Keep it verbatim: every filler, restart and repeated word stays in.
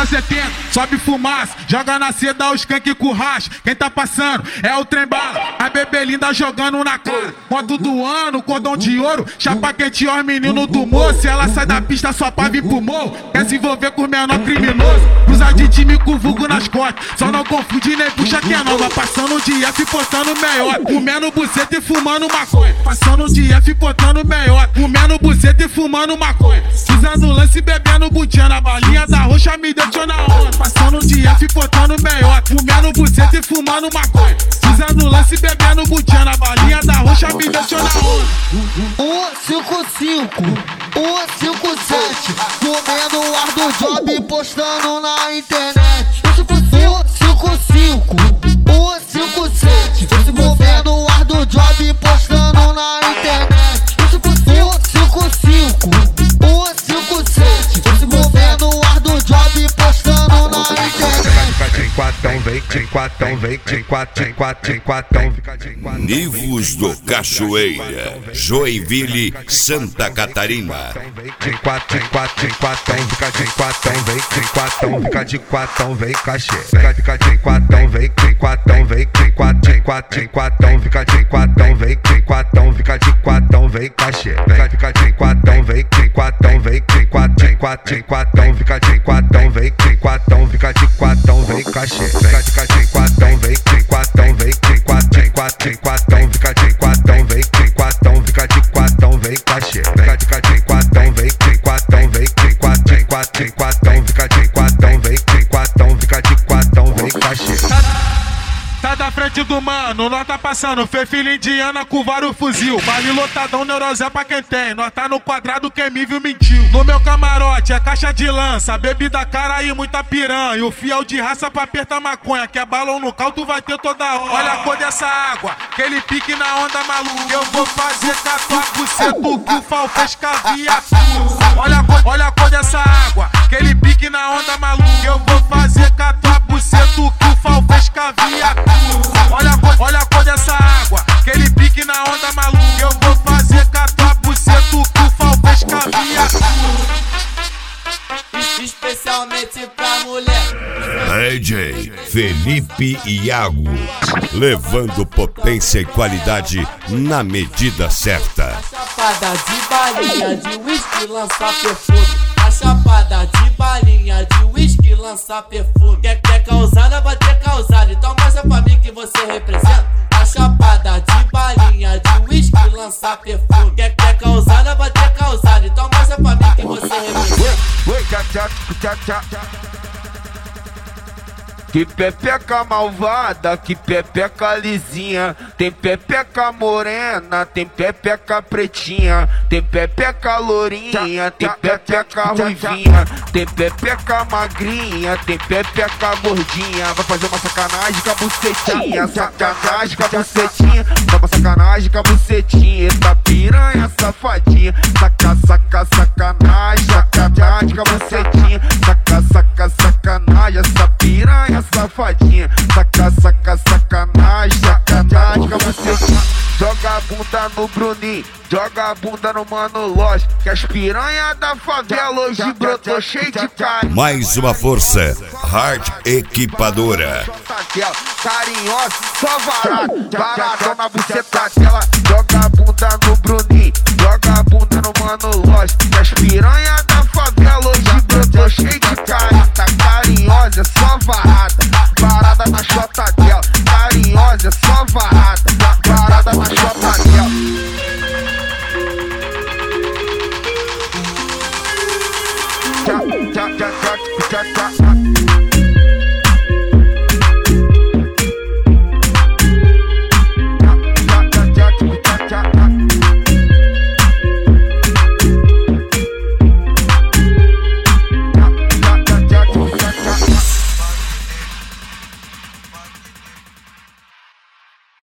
setenta, sobe fumaça, joga na seda o skunk com racha. Quem tá passando é o trem bala, a bebê linda jogando na cara. Moto do ano, cordão de ouro, chapa quente, ó, menino do moço. Ela sai da pista só pra vir pro morro, quer se envolver com o menor criminoso. Cruza de time com vulgo nas costas, só não confunde nem puxa que é nova. Passando de F postando meiota, comendo buceta e fumando maconha. Passando de F postando meiota, comendo buceta e fumando maconha. Usando lance e bebendo butinha, na balinha da roxa me deixou na onda. Passando de F postando meiota, comendo buceta e fumando maconha. Usando lance e bebendo butinha, na balinha da roxa me deixou na onda. um cinco cinco, um cinco sete, comendo o ar do job postando na internet. um cinco cinco, um cinco sete, comendo o ar do job postando na internet. um cinco cinco, um cinco sete, comendo o ar do job postando na internet. Quatão, vem, tem quatão, vem, tem quatão, tem quatão, tem quatão. Nivos do Cachoeira, Joinville, Santa Catarina. Tem quatão, tem quatão, tem quatão, fica de quatão, vem, tem quatão, fica de quatão, vem, cachê. Fica, fica de quatão, vem, tem quatão, vem, tem quatão, tem quatão, tem quatão, fica de quatão, vem, tem quatão, fica de quatão, vem, cachê. Fica, fica de quatão, vem, tem quatão, vem, tem quatão, tem quatão, tem quatão, fica de quatão, vem, tem quatão, fica de quatão, vem, cachê. Fica, fica de quatão, vem, tem quatão, vem, tem quatão, tem quatão, tem quatão, fica de quatão, vem, tem quatão, fica de quatão, vem, cachê. Fica, fica de quatão, vem, tem quatão, vem, tem quatão, tem quatão, tem quatão, fica de quatão, vem, tem quatão, fica de quatão, vem, cachê. Tá da frente do mano, nós tá passando, fê filha indiana com vários fuzil. Baile lotadão, neurosé pra quem tem, nós tá no quadrado, quem me viu mentiu. No meu camarote é caixa de lança, bebida cara e muita piranha. O fiel de raça pra apertar maconha, que é balão no cal, tu vai ter toda hora. Olha a cor dessa água, aquele pique na onda maluca. Eu vou fazer tatuar buceto que o Fal fez com a viatura. Olha a cor, olha a cor dessa água, aquele pique na onda maluca. Eu vou fazer tatuar buceto que o Fal fez com a viatura. Olha a cor, olha a cor dessa água, aquele pique na onda maluca. Eu vou fazer catar buceto que o Fal fez com a viatura. Especialmente pra mulher. D J Felipe Iago, levando potência e qualidade na medida certa. Chapada de balinha de whisky lança perfume. A chapada de balinha de whisky lança perfume. Quer, quer causada, vai ter causada. Então mostra pra mim que você representa. A chapada de balinha de whisky lança perfume. Quer, quer causada, vai ter causada. Então mostra pra mim que você representa. Oi, tchá, tchá, tchá, tchá. Que pepeca malvada, que pepeca lisinha. Tem pepeca morena, tem pepeca pretinha. Tem pepeca lourinha, tem pepeca ruivinha. Tem pepeca magrinha, tem pepeca gordinha. Vai fazer uma sacanagem com a bucetinha. Sacanagem com a bucetinha. Dá uma sacanagem com a bucetinha. Essa piranha safadinha. Saca, saca, sacanagem. Sacanagem com a bucetinha. Saca, saca, sacanagem. Essa piranha safadinha, saca, saca, sacanagem, sacanagem com você. Joga a bunda no Bruninho, joga a bunda no Mano Lógico, que as piranha da favela hoje brotou cheio de cara. Mais uma força, Hard Equipadora. Carinhosa, só varado, varadão na buceta dela. Joga a bunda no Bruninho, joga a bunda no Mano Lógico, que as piranha da favela hoje brotou cheio de cara. Tá carinhosa, só varada, parada na chota dela. Carinhosa, só varada, parada na chota dela. Tchá, tchá, tchá, tchá, tchá, tchá.